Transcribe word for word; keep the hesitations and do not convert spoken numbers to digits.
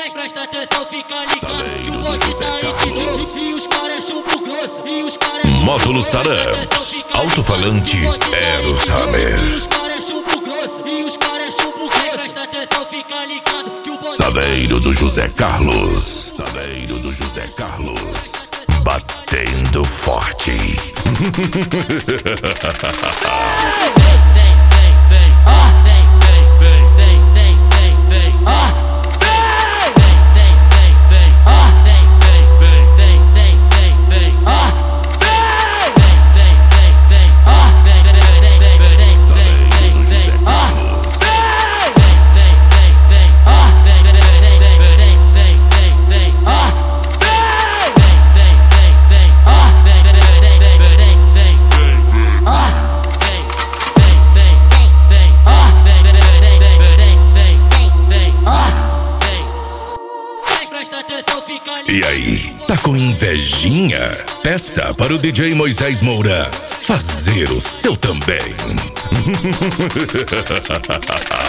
Presta atenção, fica ligado que o bonde tá aí de novo. E os caras é chumbo grosso, e os caras é chumbo grosso. Módulos Taramps, alto-falante Eros Hammer. E os caras é chumbo grosso, e os caras é chumbo grosso. Presta atenção, fica ligado que o bonde Saveiro do José Carlos. Saveiro do José Carlos. Batendo forte. E aí, tá com invejinha? Peça para o D J Moisés Moura fazer o seu também.